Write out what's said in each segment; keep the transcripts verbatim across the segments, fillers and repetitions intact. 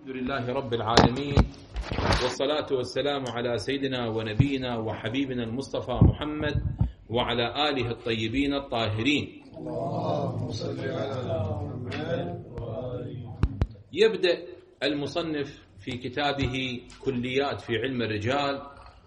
الحمد لله رب العالمين، والصلاة والسلام على سيدنا ونبينا وحبيبنا المصطفى محمد وعلى آله الطيبين الطاهرين. اللهم صل على محمد وآله. يبدأ المصنف في كتابه كليات في علم الرجال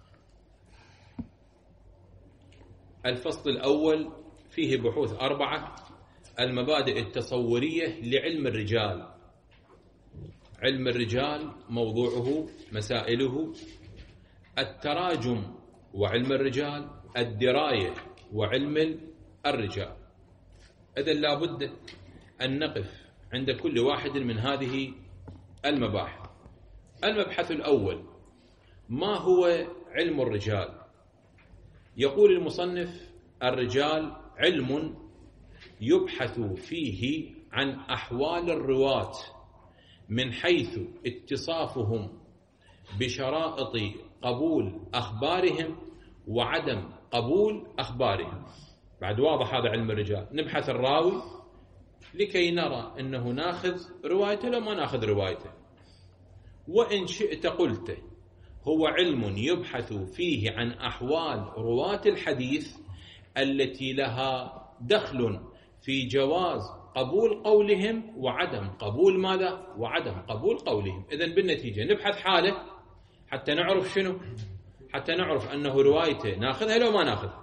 الفصل الأول فيه بحوث أربعة: المبادئ التصورية لعلم الرجال. علم الرجال موضوعه مسائله: التراجم وعلم الرجال، الدراية وعلم الرجال. إذن لا بد أن نقف عند كل واحد من هذه المباحث. المبحث الأول: ما هو علم الرجال؟ يقول المصنف: الرجال علم يبحث فيه عن أحوال الرواة من حيث اتصافهم بشرائط قبول أخبارهم وعدم قبول أخبارهم. بعد واضح هذا علم الرجال. نبحث الراوي لكي نرى أنه ناخذ روايته لو ما ناخذ روايته. وإن شئت قلت هو علم يبحث فيه عن أحوال رواة الحديث التي لها دخل في جواز قبول قولهم وعدم قبول ماذا؟ وعدم قبول قولهم. إذن بالنتيجة نبحث حاله حتى نعرف شنو؟ حتى نعرف أنه روايته ناخذها لو ما ناخذها.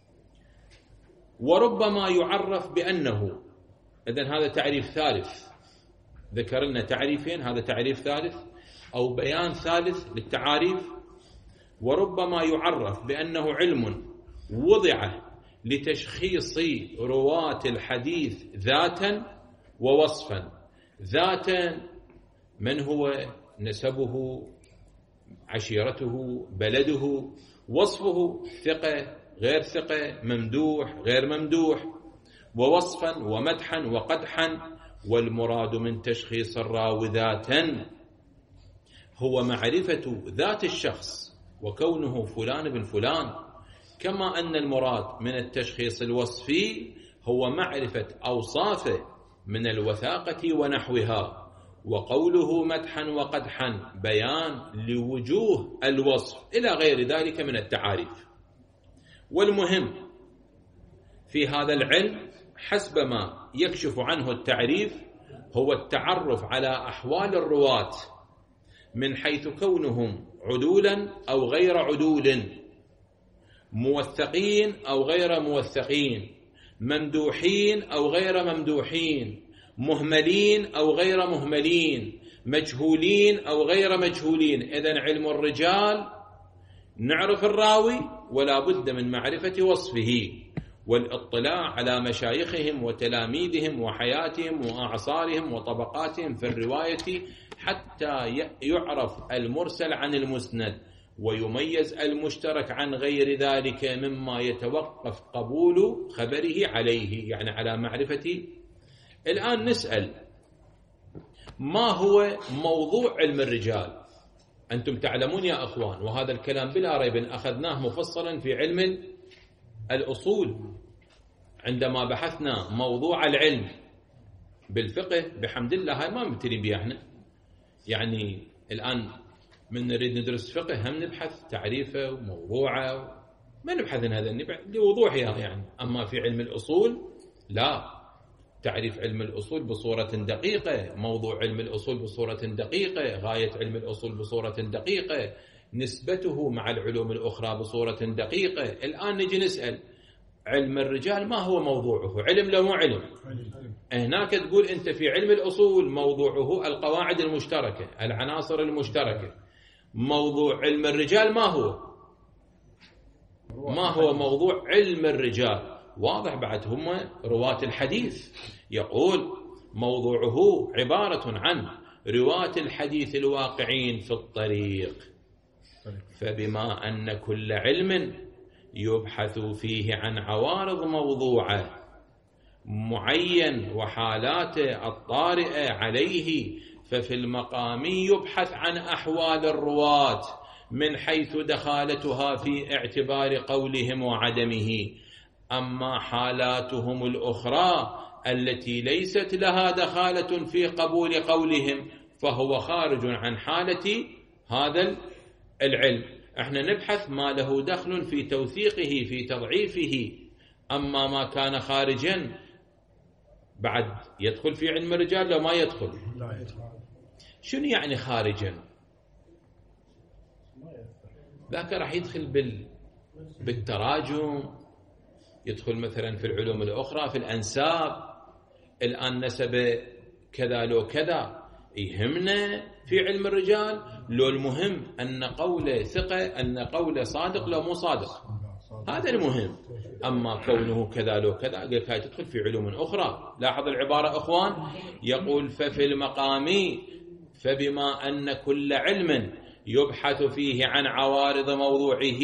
وربما يعرف بأنه، إذن هذا تعريف ثالث، ذكر لنا تعريفين، هذا تعريف ثالث أو بيان ثالث للتعاريف. وربما يعرف بأنه علم وضع لتشخيص رواة الحديث ذاتا ووصفا. ذاتا من هو، نسبه، عشيرته، بلده. وصفه ثقة غير ثقة، ممدوح غير ممدوح. ووصفا ومدحا وقدحا. والمراد من تشخيص الراوي ذاتا هو معرفة ذات الشخص وكونه فلان بن فلان، كما أن المراد من التشخيص الوصفي هو معرفة أوصافه من الوثاقة ونحوها. وقوله مدحا وقدحا بيان لوجوه الوصف إلى غير ذلك من التعاريف. والمهم في هذا العلم حسب ما يكشف عنه التعريف هو التعرف على أحوال الرواة من حيث كونهم عدولا أو غير عدول، موثقين أو غير موثقين، ممدوحين أو غير ممدوحين، مهملين أو غير مهملين، مجهولين أو غير مجهولين. إذن علم الرجال نعرف الراوي ولا بد من معرفة وصفه والاطلاع على مشايخهم وتلاميذهم وحياتهم وأعصارهم وطبقاتهم في الرواية حتى يعرف المرسل عن المسند ويميز المشترك عن غير ذلك مما يتوقف قبول خبره عليه، يعني على معرفة. الآن نسأل: ما هو موضوع علم الرجال؟ أنتم تعلمون يا أخوان، وهذا الكلام بلا ريب أخذناه مفصلا في علم الأصول عندما بحثنا موضوع العلم بالفقه. بحمد الله هاي ما مبتلين بها احنا، يعني الآن من نريد ندرس فقه هم نبحث تعريفه وموضوعه، ما نبحث عن هذا لوضوحها يعني. أما في علم الأصول لا، تعريف علم الأصول بصورة دقيقة، موضوع علم الأصول بصورة دقيقة، غاية علم الأصول بصورة دقيقة، نسبته مع العلوم الأخرى بصورة دقيقة. الآن نجي نسأل: علم الرجال ما هو موضوعه؟ علم لو مو علم؟ هناك تقول أنت في علم الأصول موضوعه القواعد المشتركة، العناصر المشتركة. موضوع علم الرجال ما هو؟ ما هو موضوع علم الرجال؟ واضح بعد هم رواة الحديث. يقول موضوعه عبارة عن رواة الحديث الواقعين في الطريق. فبما أن كل علم يبحث فيه عن عوارض موضوعه معين وحالاته الطارئة عليه، ففي المقام يبحث عن أحوال الرواة من حيث دخالتها في اعتبار قولهم وعدمه. أما حالاتهم الأخرى التي ليست لها دخالة في قبول قولهم فهو خارج عن حالة هذا العلم. احنا نبحث ما له دخل في توثيقه في تضعيفه. أما ما كان خارجا بعد يدخل في علم الرجال لو ما يدخل. شنو يعني خارجا؟ ذاك راح يدخل بال بالتراجم، يدخل مثلا في العلوم الأخرى في الأنساب. الآن نسب كذا لو كذا يهمنا في علم الرجال، لو المهم أن قول ثقة أن قول صادق لو مو صادق، هذا المهم. أما كونه كذا لو كذا قال هاي تدخل في علوم أخرى. لاحظ العبارة أخوان، يقول ففي المقام فبما أن كل علم يبحث فيه عن عوارض موضوعه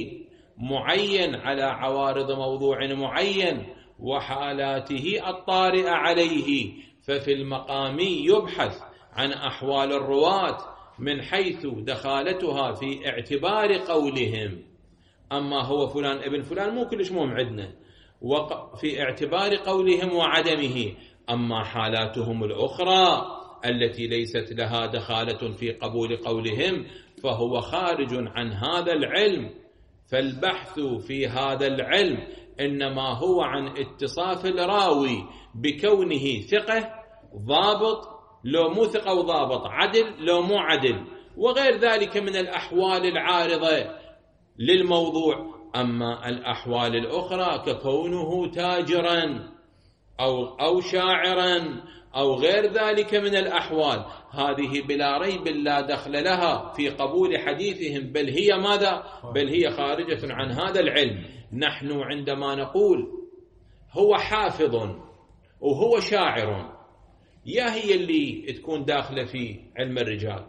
معين على عوارض موضوع معين وحالاته الطارئة عليه، ففي المقام يبحث عن أحوال الرواة من حيث دخالتها في اعتبار قولهم. أما هو فلان ابن فلان مو كلش مهم عندنا في اعتبار قولهم وعدمه. أما حالاتهم الأخرى التي ليست لها دخالة في قبول قولهم فهو خارج عن هذا العلم. فالبحث في هذا العلم إنما هو عن اتصاف الراوي بكونه ثقة ضابط لو مو ثقة وضابط، عدل لو مو عدل، وغير ذلك من الأحوال العارضة للموضوع. أما الأحوال الأخرى ككونه تاجرا أو, أو شاعرا أو غير ذلك من الأحوال، هذه بلا ريب لا دخل لها في قبول حديثهم، بل هي ماذا؟ بل هي خارجة عن هذا العلم. نحن عندما نقول هو حافظ وهو شاعر، يا هي اللي تكون داخلة في علم الرجال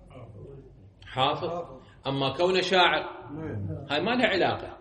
حافظ، أما كونه شاعر هاي ما لها علاقة.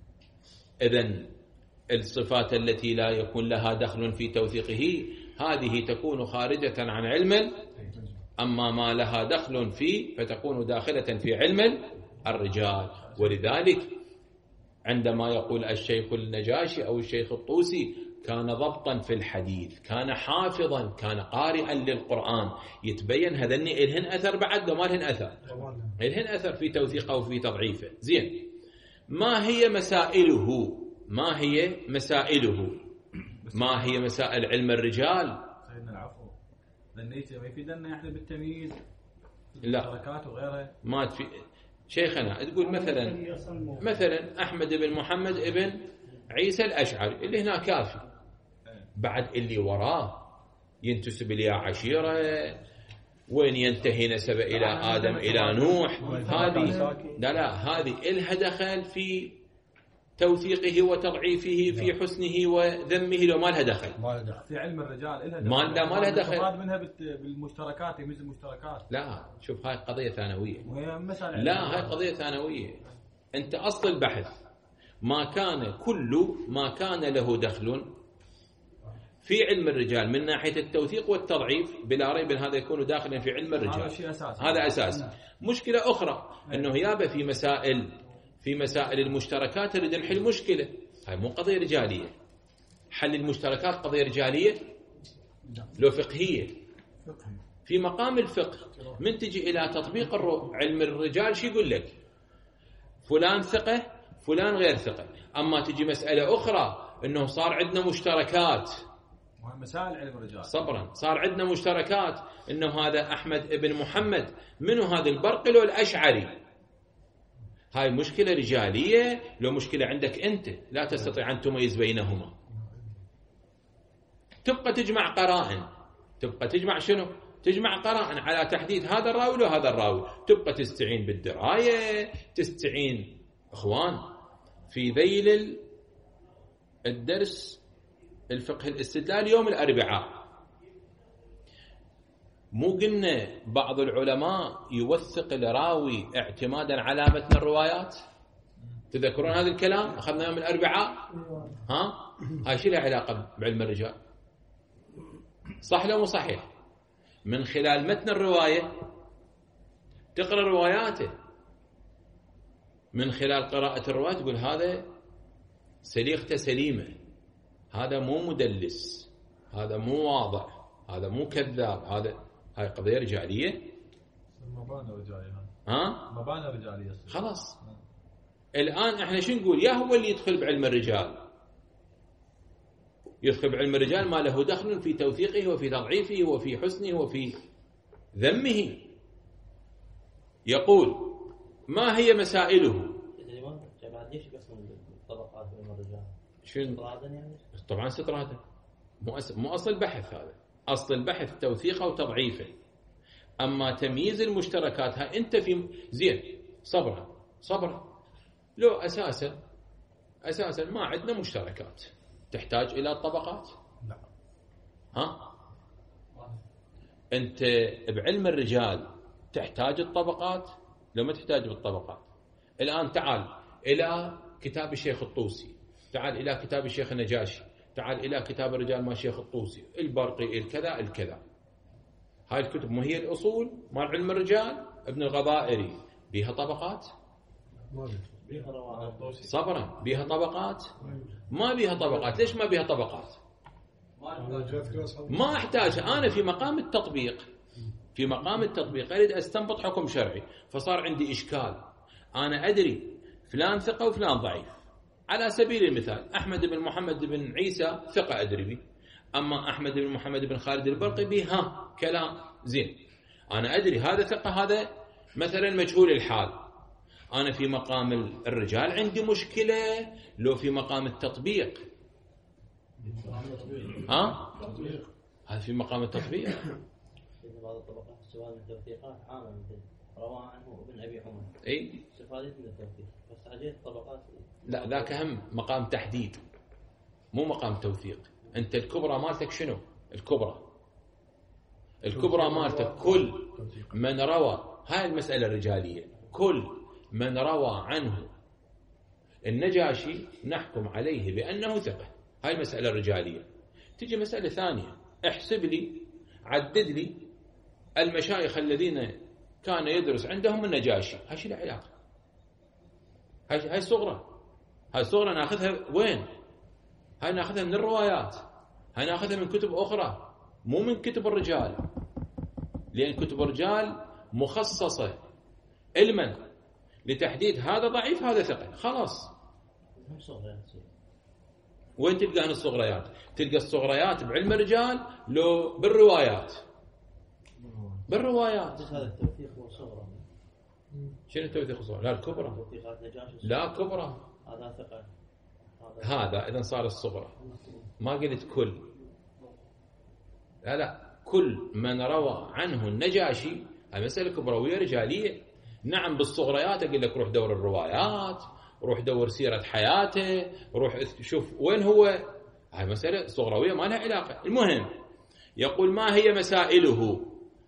إذن الصفات التي لا يكون لها دخل في توثيقه هذه تكون خارجة عن علم، أما ما لها دخل فيه فتكون داخلة في علم الرجال. ولذلك عندما يقول الشيخ النجاشي أو الشيخ الطوسي كان ضبطا في الحديث، كان حافظا، كان قارئا للقرآن، يتبين هذن إلهن أثر بعد وما لهن أثر، إلهن أثر في توثيقه وفي تضعيفه. زين، ما هي مسائله؟ ما هي مسائله؟ ما هي مسائل علم الرجال؟ سيدنا العفو، ظنيت ما يفيدنا يعني بالتمييز لا وغيره. ما تفيد شيخنا. تقول مثلا مثلا أحمد بن محمد ابن عيسى الأشعري اللي هنا كافي، بعد اللي وراه ينتسب إلى عشيرة، وين ينتهي نسب إلى آدم إلى نوح، هذه لا لا هذه إلها دخل في توثيقه وتضعيفه في حسنه وذمه، لو ما لها دخل في علم الرجال إلها ما لا ما لها دخل منها بالمشتركات، يميز المشتركات. لا شوف هاي قضية ثانوية، لا لا هاي قضية ثانوية. أنت أصل البحث ما كان كل ما كان له دخل في علم الرجال من ناحية التوثيق والتضعيف بلا ريب هذا يكون داخلا في علم الرجال، هذا أساس. هذا أساس. مشكلة أخرى أنه يابا في مسائل في مسائل المشتركات نريد نحل مشكلة، هاي مو قضية رجالية. حل المشتركات قضية رجالية لو فقهية. في مقام الفقه من تجي إلى تطبيق علم الرجال شو يقول لك؟ فلان ثقة فلان غير ثقة. أما تجي مسألة أخرى أنه صار عندنا مشتركات، مسائل علم الرجال صبرا، صار عندنا مشتركات أنه هذا أحمد ابن محمد منه هذا البرقي لو الأشعري، هاي مشكلة رجالية. لو مشكلة عندك أنت لا تستطيع أن تميز بينهما، تبقى تجمع قرائن، تبقى تجمع شنو؟ تجمع قرائن على تحديد هذا الراوي وهذا الراوي، تبقى تستعين بالدراية، تستعين أخوان في ذيل الدرس الفقه الاستدلال يوم الأربعاء. مو قلنا بعض العلماء يوثق الراوي اعتمادا على متن الروايات؟ تذكرون هذا الكلام أخذنا يوم الأربعاء؟ ها؟ هاي شو لها علاقة بعلم الرجال؟ صح لو مو صحيح؟ من خلال متن الرواية تقرأ رواياته، من خلال قراءة الرواية تقول هذا سليقته سليمة، هذا مو مدلس، هذا مو واضح، هذا مو كذاب، هذا هاي قضية رجالية. مباني رجالية. ها؟ مباني رجالية. خلاص. الآن احنا شو نقول؟ يا هو اللي يدخل بعلم الرجال، يدخل بعلم الرجال ما له دخل في توثيقه وفي تضعيفه وفي حسنه وفي ذمه. يقول ما هي مسائله؟ شنو؟ طبعا استطرادا، مو مو اصل البحث هذا. اصل البحث توثيقه وتضعيفه. اما تمييز المشتركات ها انت في زين صبرا صبرا. لو اساسا اساسا ما عندنا مشتركات تحتاج الى الطبقات. لا. ها انت بعلم الرجال تحتاج الطبقات لو ما تحتاج بالطبقات. الان تعال الى كتاب الشيخ الطوسي، تعال الى كتاب الشيخ النجاشي، تعال الى كتاب الرجال مال الشيخ الطوسي، البرقي، الكذا الكذا. هاي الكتب مو هي الاصول مال علم الرجال؟ ابن الغبائري بيها طبقات؟ صبرا بيها طبقات؟ ما بيها طبقات. ليش ما بيها طبقات؟ ما احتاج. انا في مقام التطبيق، في مقام التطبيق اريد استنبط حكم شرعي، فصار عندي اشكال. انا ادري فلان ثقه وفلان ضعيف. على سبيل المثال احمد بن محمد بن عيسى ثقه ادري به، اما احمد بن محمد بن خالد البرقي به ها كلام زين. انا ادري هذا ثقه هذا مثلا مجهول الحال. انا في مقام الرجال عندي مشكله لو في مقام التطبيق. ها هذا في مقام التطبيق. بعض الطبقات سواء من التوثيقات عامة مثل رواه عنه ابن أبي عمر. اي استفادت من التوثيق بس حاجات طبقات. لا ذاك هم مقام تحديد مو مقام توثيق. انت الكبرى مالتك شنو؟ الكبرى الكبرى مالتك كل من روى. هاي المسألة الرجالية. كل من روى عنه النجاشي نحكم عليه بأنه ثقة. هاي المسألة الرجالية. تجي مسألة ثانية، احسب لي عدد لي المشايخ الذين كان يدرس عندهم النجاشي. هاي شو العلاقة؟ هاي هاي صغرى. هاي صغرى ناخذها وين؟ هاي ناخذها من الروايات، هاي ناخذها من كتب أخرى مو من كتب الرجال، لأن كتب الرجال مخصصة علما لتحديد هذا ضعيف هذا ثقة. خلاص. وين تلقى هنا الصغريات؟ تلقى الصغريات بعلم الرجال لو بالروايات. بالروايات. هذا التوثيق هو صغرى. شنو التوثيق صغرى؟ لا الكبرى. لا كبرى. هذا ثقة. هذا إذا صار الصغرى. ما قلت كل. لا لا كل من روى عنه النجاشي. هاي مسألة كبروية رجالية. نعم بالصغريات أقول لك روح دور الروايات، روح دور سيرة حياته، روح شوف وين هو. هاي مسألة صغروية ما لها علاقة. المهم يقول ما هي مسائله؟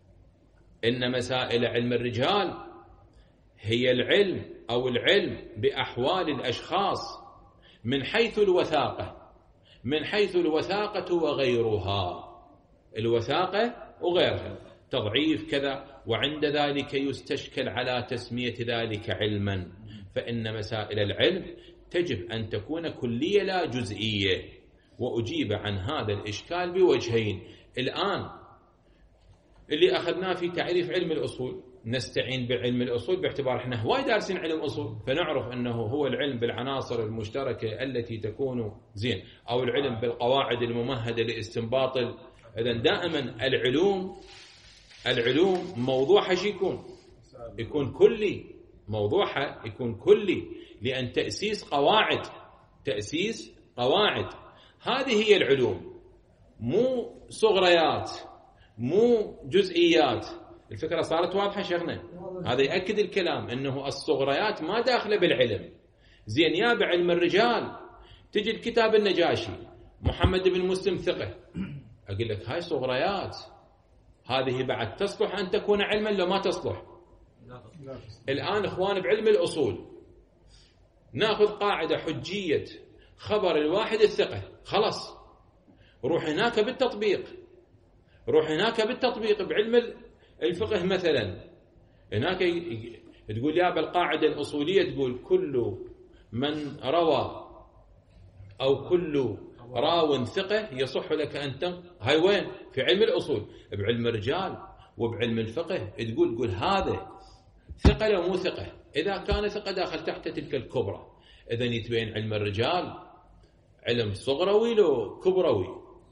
إن مسائل علم الرجال هي العلم أو العلم بأحوال الأشخاص من حيث الوثاقة، من حيث الوثاقة وغيرها. الوثاقة وغيرها تضعيف كذا، وعند ذلك يستشكل على تسمية ذلك علما. فإن مسائل العلم تجب أن تكون كلية لا جزئية. وأجيب عن هذا الإشكال بوجهين. الآن اللي أخذناه في تعريف علم الأصول نستعين بعلم الأصول باعتبار إحنا هواي دارسين علم أصول، فنعرف أنه هو العلم بالعناصر المشتركة التي تكون زين، أو العلم بالقواعد الممهدة لاستنباط. إذن دائما العلوم العلوم موضوعها شو يكون؟ يكون كلي. موضوعها يكون كلي، لأن تأسيس قواعد تأسيس قواعد هذه هي العلوم، مو صغريات مو جزئيات. الفكرة صارت واضحة شيخنا؟ هذا يأكد الكلام أنه الصغريات ما داخلة بالعلم. زين يا بعلم الرجال تجي الكتاب النجاشي محمد بن مسلم ثقة، أقول لك هاي صغريات، هذه بعد تصلح أن تكون علما لو ما تصلح. الآن إخوان بعلم الأصول نأخذ قاعدة حجية خبر الواحد الثقة، خلاص روح هناك بالتطبيق، روح هناك بالتطبيق بعلم الفقه مثلا. هناك تقول يا بالقاعدة الأصولية تقول كل من روى أو كل راو ثقة يصح لك أن تنقل. هاي وين؟ في علم الأصول. بعلم الرجال وبعلم الفقه تقول تقول هذا ثقة لو مو ثقة. إذا كان ثقة داخل تحت تلك الكبرى. إذا يتبين علم الرجال علم صغروي لو كبروي؟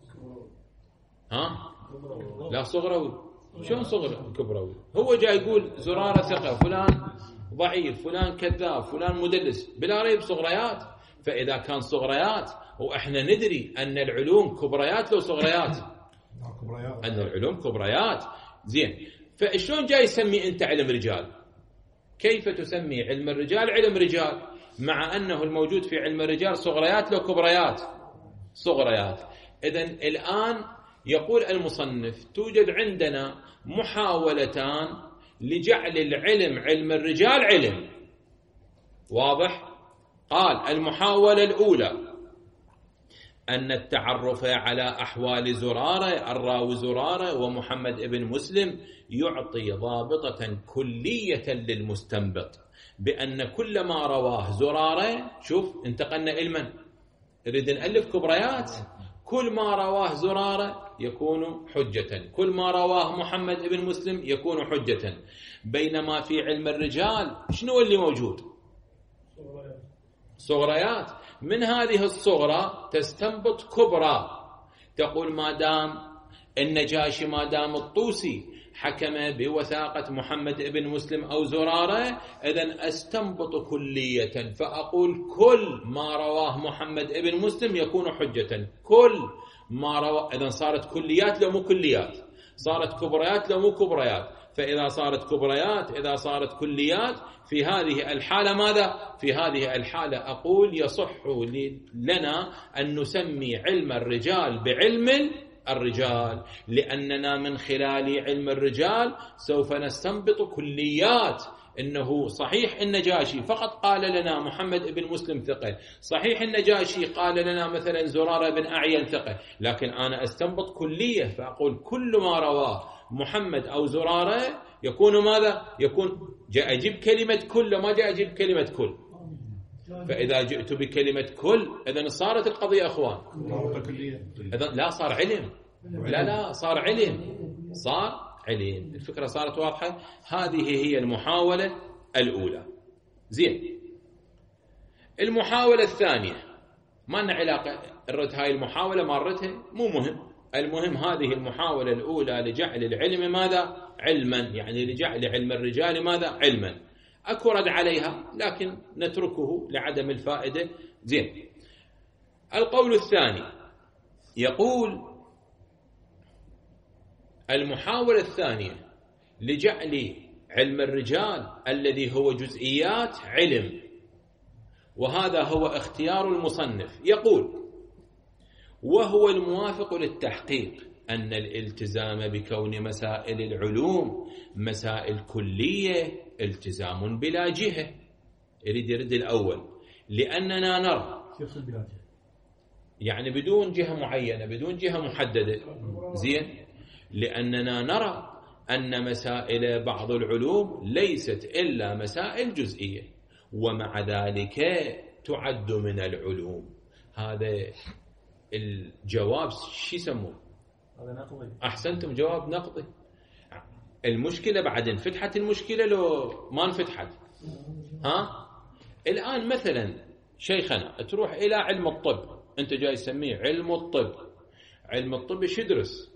ها؟ لا صغروي. شلون صغر كبروي؟ هو جاي يقول زرارة ثقة، فلان ضعيف، فلان كذاب، فلان مدلس، بلا ريب صغريات. فإذا كان صغريات وإحنا ندري أن العلوم كبريات لو صغريات، أن العلوم كبريات. زين، فشلون جاي يسمي أنت علم رجال؟ كيف تسمي علم الرجال علم رجال مع أنه الموجود في علم الرجال صغريات لو كبريات؟ صغريات. إذن الآن يقول المصنف توجد عندنا محاولتان لجعل العلم علم الرجال علم. واضح؟ قال المحاولة الأولى أن التعرف على أحوال زرارة الراوي زرارة ومحمد ابن مسلم يعطي ضابطة كلية للمستنبط بأن كل ما رواه زرارة، شوف انتقلنا إلمن نريد نألف كبريات، كل ما رواه زرارة يكون حجة، كل ما رواه محمد ابن مسلم يكون حجة. بينما في علم الرجال شنو اللي موجود؟ صغريات. من هذه الصغرى تستنبط كبرى، تقول ما دام النجاشي ما دام الطوسي حكم بوثاقة محمد ابن مسلم أو زرارة، إذن أستنبط كلية فأقول كل ما رواه محمد ابن مسلم يكون حجة، كل ما رواه. إذن صارت كليات لو مو كليات، صارت كبريات لو مو كبريات. فإذا صارت كبريات إذا صارت كليات، في هذه الحالة ماذا؟ في هذه الحالة أقول يصح لنا أن نسمي علم الرجال بعلم الرجال، لأننا من خلال علم الرجال سوف نستنبط كليات. إنه صحيح النجاشي فقط قال لنا محمد ابن مسلم ثقة، صحيح النجاشي قال لنا مثلا زرارة بن أعين ثقة، لكن أنا أستنبط كلية فأقول كل ما رواه محمد أو زرارة يكون ماذا؟ يكون جاء أجيب كلمة كل، ما جاء أجيب كلمة كل. فإذا جئت بكلمة كل إذن صارت القضية أخوان، إذن لا صار علم، لا لا صار علم، صار علم. الفكرة صارت واضحة. هذه هي المحاولة الأولى. زين، المحاولة الثانية ما لنا علاقة، الرد هاي المحاولة مارتها مو مهم، المهم هذه المحاولة الأولى لجعل العلم ماذا؟ علما، يعني لجعل علم الرجال ماذا؟ علما. أكو رد عليها لكن نتركه لعدم الفائدة. زين، القول الثاني يقول المحاولة الثانية لجعل علم الرجال الذي هو جزئيات علم، وهذا هو اختيار المصنف. يقول وهو الموافق للتحقيق أن الالتزام بكون مسائل العلوم مسائل كلية التزام بلا جهة. يريد يرد الأول، لأننا نرى يعني بدون جهة معينة بدون جهة محددة. زين، لأننا نرى أن مسائل بعض العلوم ليست إلا مسائل جزئية ومع ذلك تعد من العلوم. هذا الجواب شو يسموه؟ هذا نقضي. أحسنتم، جواب نقضي. المشكلة بعد انفتحت المشكلة لو ما انفتحت؟ ها؟ الآن مثلا شيخنا تروح إلى علم الطب، أنت جاي تسميه علم الطب. علم الطب شو يدرس؟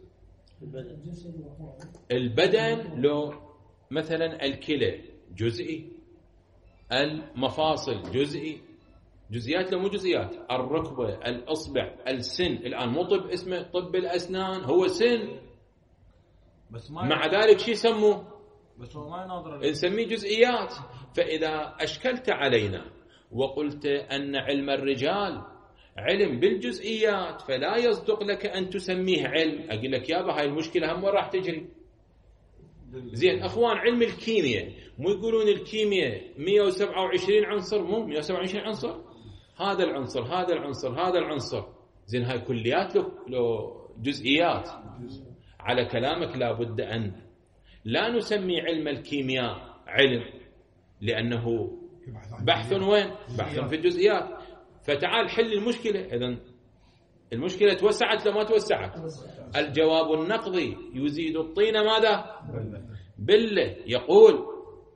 البدن. لو مثلا الكلى جزئي، المفاصل جزئي، جزئيات لو مو جزئيات، الركبة، الأصبع، السن. الآن مو طب اسمه طب الأسنان، هو سن، بس ما مع ذلك شو يسموه؟ بس هو ما يناظر، نسميه جزئيات. فإذا أشكلت علينا وقلت أن علم الرجال علم بالجزئيات فلا يصدق لك أن تسميه علم، أقول لك يابا هاي المشكلة هم راح تجري. زين أخوان، علم الكيمياء مو يقولون الكيمياء مئة وسبعة وعشرين عنصر؟ مو مئة وسبعة وعشرين عنصر، هذا العنصر هذا العنصر هذا العنصر. زين هاي كليات لو, لو جزئيات. على كلامك لابد أن لا نسمي علم الكيمياء علم، لأنه بحث وين؟ بحث في الجزئيات. فتعال حل المشكلة. إذن المشكلة توسعت لو ما توسعت. الجواب النقضي يزيد الطين ماذا؟ بله. يقول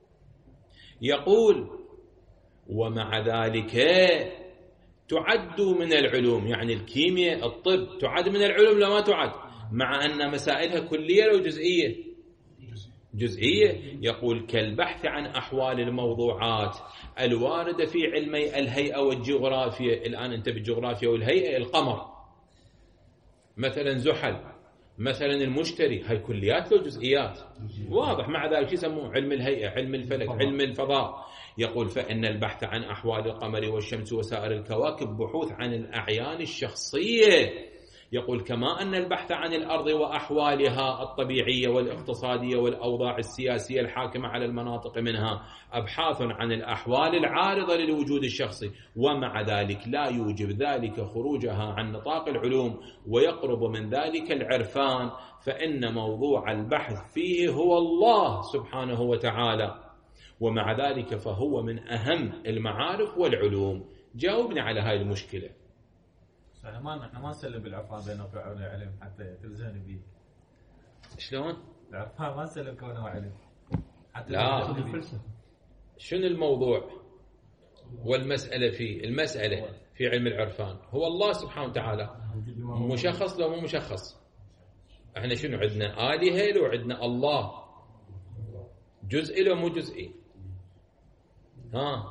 يقول ومع ذلك تعد من العلوم، يعني الكيمياء الطب تعد من العلوم لما تعد، مع أن مسائلها كلية أو جزئية؟ جزئية. يقول كالبحث عن أحوال الموضوعات الواردة في علمي الهيئة والجغرافيا. الآن أنت بالجغرافيا والهيئة القمر مثلا، زحل مثلا، المشتري، هاي كليات له جزئيات، واضح. مع ذلك يسموه علم الهيئة، علم الفلك، علم الفضاء. يقول فإن البحث عن أحوال القمر والشمس وسائر الكواكب بحوث عن الأعيان الشخصية. يقول كما أن البحث عن الأرض وأحوالها الطبيعية والاقتصادية والأوضاع السياسية الحاكمة على المناطق منها أبحاث عن الأحوال العارضة للوجود الشخصي، ومع ذلك لا يوجب ذلك خروجها عن نطاق العلوم ويقرب من ذلك العرفان، فإن موضوع البحث فيه هو الله سبحانه وتعالى، ومع ذلك فهو من أهم المعارف والعلوم. جاوبني على هاي المشكلة. احنا ما احنا ما نسلم بالعرفان بينه وبين العلم حتى تلزمني بيه. شلون؟ العرفان ما نسلم كونه علم حتى لا. شنو الموضوع والمسألة فيه؟ المسألة في علم العرفان هو الله سبحانه وتعالى، مشخص لو مو مشخص. احنا شنو عندنا؟ آلهة لو عندنا الله، جزئي لو مو جزئي؟ ها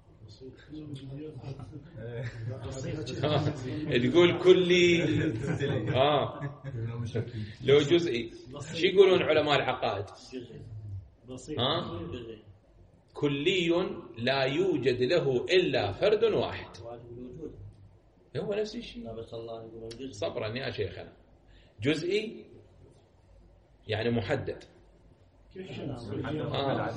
تقول كلي اه لو جزئي. شو يقولون علماء العقائد؟ ها كلي لا يوجد له الا فرد واحد. هو نفس الشيء. صبرا يا شيخنا. جزئي يعني محدد. آه.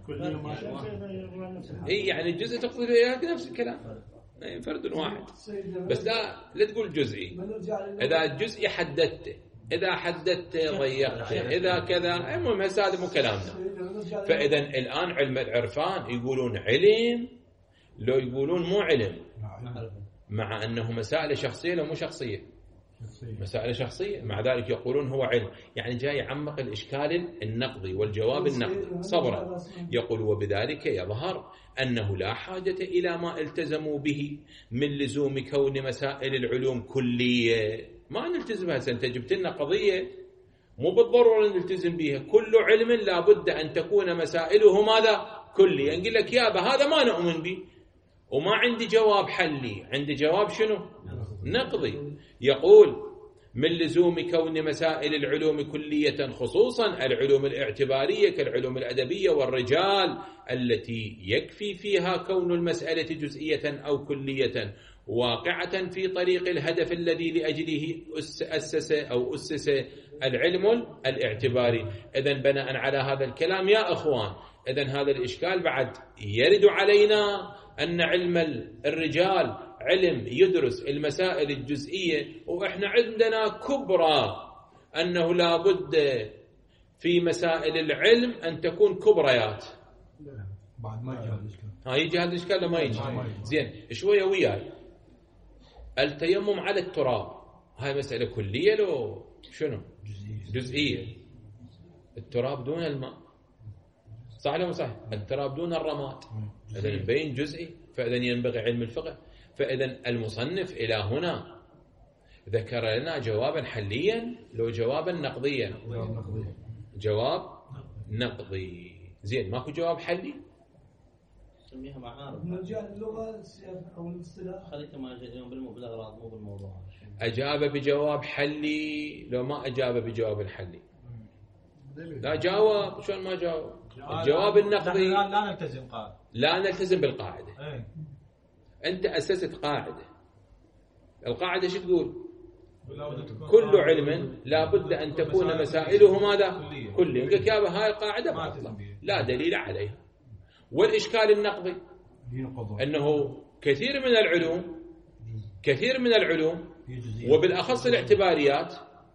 اي يعني الجزء تقصد نفس الكلام، فرد واحد. بس لا لا تقول جزئي. اذا الجزئي حددته، اذا حددته ضيقته، اذا كذا، المهم هذا مو كلامنا. فاذا الان علم العرفان يقولون علم لو يقولون مو علم، مع انه مسائل شخصيه لو مو شخصيه، مسائل شخصية، مع ذلك يقولون هو علم. يعني جاي يعمق الإشكال النقضي والجواب النقضي. صبرا. يقول وبذلك يظهر أنه لا حاجة إلى ما التزموا به من لزوم كون مسائل العلوم كلية. ما نلتزمها. أنت جبت لنا قضية مو بالضرورة نلتزم بها. كل علم لا بد أن تكون مسائله ماذا؟ كلية. نقول لك يابا هذا ما نؤمن به وما عندي جواب حلي، عندي جواب شنو؟ نقضي. يقول من لزوم كون مسائل العلوم كلية، خصوصا العلوم الاعتبارية كالعلوم الأدبية والرجال، التي يكفي فيها كون المسألة جزئية أو كلية واقعة في طريق الهدف الذي لأجله أسس أو أسس العلم الاعتباري. إذن بناء على هذا الكلام يا أخوان، إذن هذا الإشكال بعد يرد علينا أن علم الرجال علم يدرس المسائل الجزئية، وإحنا عندنا كبرى أنه لا بد في مسائل العلم أن تكون كبريات. بعد ما يجي هذا الإشكال. ها يجي هذا الإشكال لما يجي. زين شوية وياي. التيمم على التراب هاي مسألة كلية لو شنو؟ جزئية. جزئية. التراب دون الماء، صح ولا مو صح؟ التراب دون الرماد، إذا يبين جزئي، فإذا ينبغي علم الفقه. فإذا المصنف إلى هنا ذكر لنا جوابا حليا لو جوابا نقضيا. جواب نقضي. زين ماكو جواب حلي؟ سميها معارف. نرجع للغة أو الاصطلاح. خليته ما اليوم بالأغراض مو بالموضوع. أجاب بجواب حلي لو ما أجاب بجواب حلي. لا جاوب. شلون ما جاوب؟ الجواب النقضي لا, لا نلتزم قاعدة. لا نلتزم بالقاعدة. ايه. أنت أسست قاعدة. القاعدة شو تقول؟ كل علم لا بد أن تكون مسائله ماذا؟ كلية. يقولك يابا هاي القاعدة باطلة، لا دليل عليها. والإشكال النقضي أنه كثير من العلوم كثير من العلوم وبالأخص الاعتباريات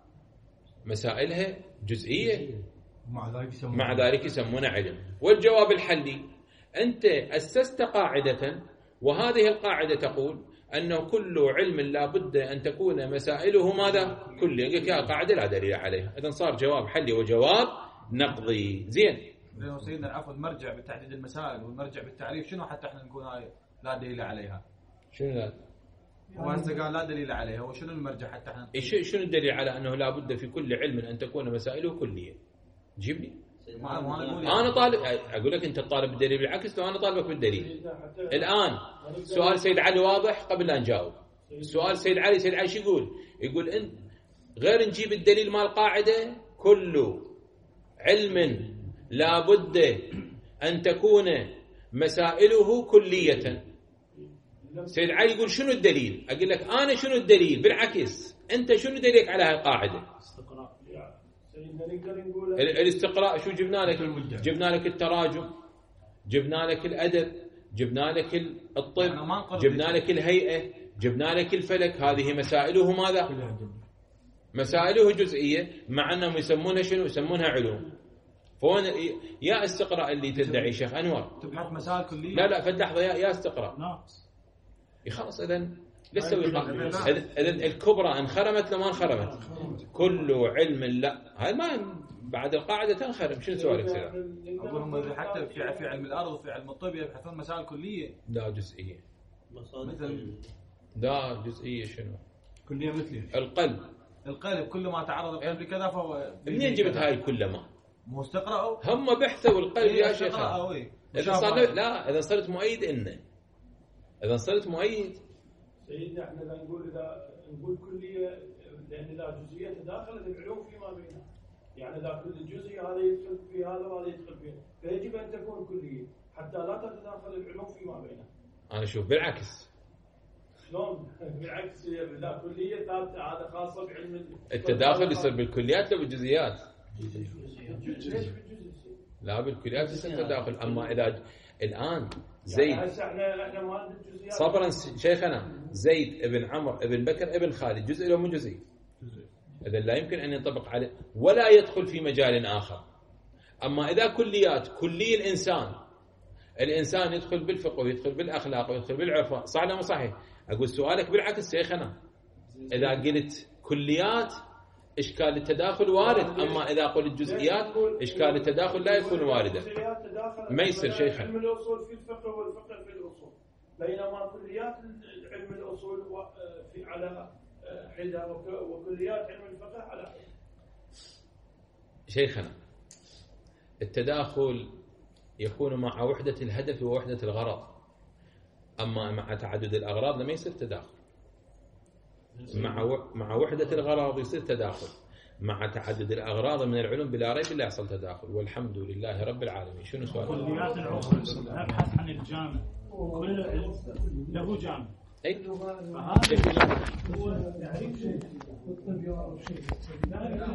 مسائلها جزئية، مع ذلك يسمونه علم. والجواب الحلي أنت أسست قاعدة، وهذه القاعدة تقول أنه كل علم لا بد أن تكون مسائله ماذا؟ كلية. قاعدة لا دليل عليها. إذن صار جواب حلي وجواب نقضي. زين. زين سيدنا العفو، المرجع بتحديد المسائل والمرجع بالتعريف شنو حتى احنا نقول هاي لا دليل عليها؟ شنو لا؟ وهسه قال لا دليل عليها، وشنو المرجع حتى احنا؟ شنو الدليل على أنه لا بد في كل علم أن تكون مسائله كلية؟ جيب لي. ما ما نقول أنا طالب، أقول لك أنت طالب بالدليل، بالعكس لو أنا طالبك بالدليل. الآن سؤال سيد علي واضح قبل لا نجاوب. سؤال سيد علي، سيد علي شو يقول؟ يقول أنت غير نجيب الدليل مال القاعدة كل علم لا بد أن تكون مسائله كلية. سيد علي يقول شنو الدليل؟ أقول لك أنا شنو الدليل؟ بالعكس أنت شنو دليلك على هاي القاعدة؟ الاستقراء. شو جبنا لك؟ جبنا لك التراجم، جبنا لك الأدب، جبنا لك الطب، جبنا لك الهيئة، جبنا لك الفلك. هذه مسائله ماذا؟ مسائله جزئية، مع أنهم يسمونها شنو؟ يسمونها علوم. فون يا استقراء اللي تدعي شيخ أنور تبحث مسائل كلية. لا لا فلحظة يا يا استقراء ناقص. خلاص إذن لسه إذن الكبرى انخرمت لما انخرمت. كل علم لا، هاي ما بعد القاعدة تنخرم. شنو سؤالك سيدي؟ أقول هم حتى في في علم الأرض وفي علم الطب يبحثون مسائل كلية. لا جزئية. مثل لا جزئية شنو؟ كلية مثلي. القلب. القلب كل ما تعرض القلب لكذا فهو. منين جبت هاي كلها؟ مو استقرأوا. هم بحثوا القلب يا شيخ. إذا صار لا إذا صرت مؤيد إنه إذا صرت مؤيد. سيدنا احنا اذا نقول اذا نقول كليه، لان اذا جزئيه تداخلت العلوم فيما بينها، يعني اذا كل جزء هذا يدخل في هذا وهذا يدخل فيه، فيجب ان تكون كليه حتى لا تتداخل العلوم فيما بينها. انا اشوف بالعكس. شلون؟ بالعكس لا كليه ثابته، هذا خاصه بعلم التداخل يصير بالكليات لو بالجزئيات؟ ليش بالجزء؟ لا بالكليات يصير تداخل. اما اذا الان زيد هسه احنا احنا ما عندنا جزئيات. صبرا شيخنا، زيد ابن عمرو ابن بكر ابن خالد جزء لو مو جزئي؟ اذا لا يمكن ان ينطبق عليه ولا يدخل في مجال اخر. اما اذا كليات، كلي الانسان، الانسان يدخل بالفقه ويدخل بالاخلاق ويدخل بالعرف، صح ولا مو صحيح؟ اقول سؤالك بالعكس شيخنا، اذا قلت كليات اشكال التداخل وارد، اما اذا قلت جزئيات اشكال التداخل لا يكون واردا. ما يصير شيخنا. علم الاصول في الفقه والفقه في الاصول، بينما كليات علم الاصول في على حده وكليات علم الفقه على حده. شيخنا التداخل يكون مع وحدة الهدف ووحدة الغرض، أما مع تعدد الأغراض لما يصير تداخل. مع و... مع وحدة الغرض يصير تداخل، مع تعدد الأغراض من العلوم بلا ريب لا يحصل تداخل. والحمد لله رب العالمين. شنو سؤال؟ كليات العقول نبحث عن الجامع، كل علم له جامع. أي فهذا هو تعريف شيء.